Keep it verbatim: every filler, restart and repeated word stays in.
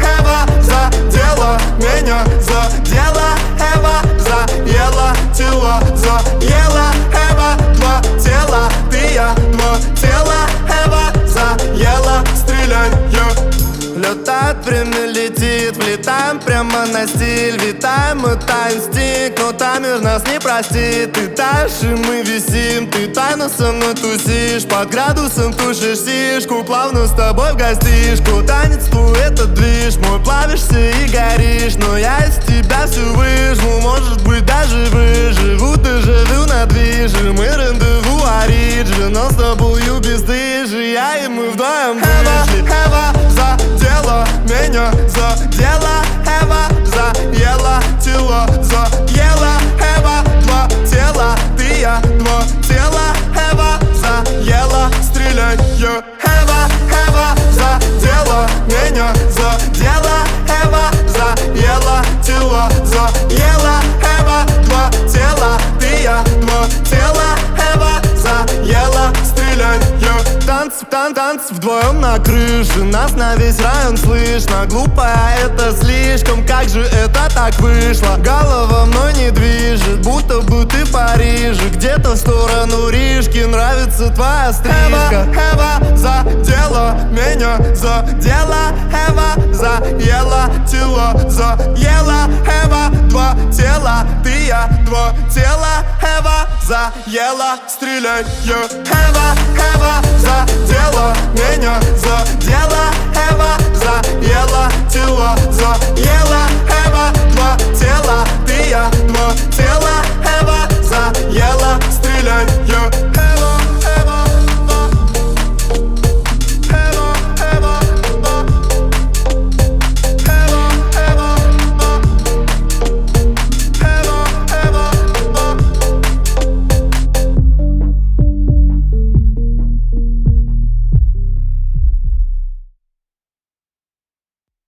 Эва задела меня, задела. Эва заела тело, заела. Эва два тела, ты я два тела. Эва заела, стреляй, я. Летает время, летит, влетаем прямо на стиль. Витаем, это инстинкт, но таймер нас не простит. Ты таешь, и мы висим, ты тайно со мной тусишь. Под градусом тушишь сишку, плавно с тобой в гостишку. Танец твой, это движ, мой, плавишься и горишь. Но я из тебя все выжму, может быть даже выживу. Ты живу на движе, мы рандеву ориджи. Но с тобою бесстыжи, я и мы вдвоем вышли. Эва задела меня, задела. Эва заела тело, заела. Эва два тела, ты я два тела. Эва заела, стреляй, я. Эва, Эва задела меня, задела. Эва заела тело, заела. Эва два тела, ты я два тела. Эва заела, стреляй, я. Танц, тан, танц вдвоем на крыше, нас на весь район слышно. Глупая, это слишком, как же это так вышло? Голова мной не движет, будто бы ты в Париже. Где-то в сторону Рижки, нравится твоя стрижка. Эва, Эва задела меня, задела. Эва заела тело, заела. Эва два тела, ты я два тела. Эва заела, стреляй, я. Эва, Эва задела меня, задела. Эва заела